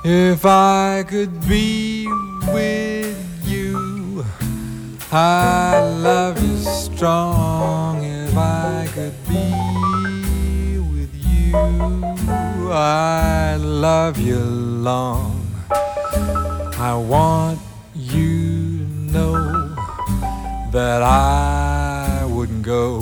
If I could be with you, I love you strong. If I could be with you, I love you long. I want you to know that I wouldn't go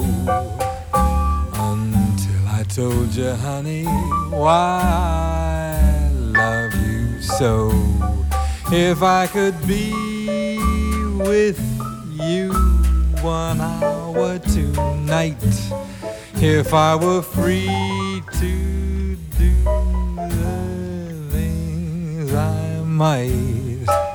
until I told you, honey, why I love you so. If I could be with you 1 hour tonight, if I were free to do the things I might,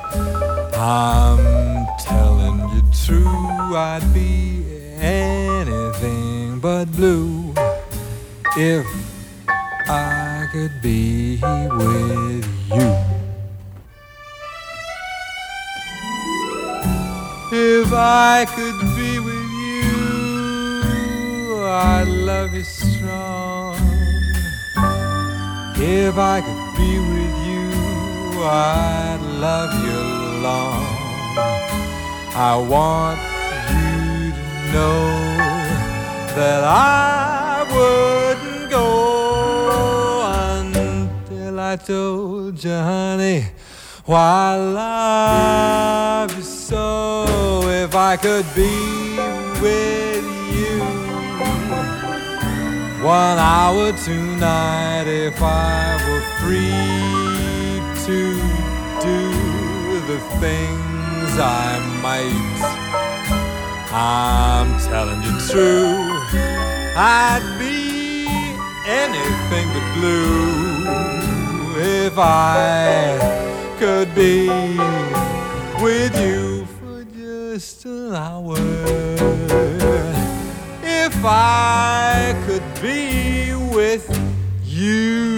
I'm telling you true, I'd be anything but blue if I could be with you. If I could be with you, I'd love you strong. If I could be with you, I'd love you long. I want you to know that I wouldn't go until I told you, honey, why I love you so. If I could be with you 1 hour tonight, if I were free to do the things I might, I'm telling you true, I'd be anything but blue if I could be with you for just an hour. If I could be with you.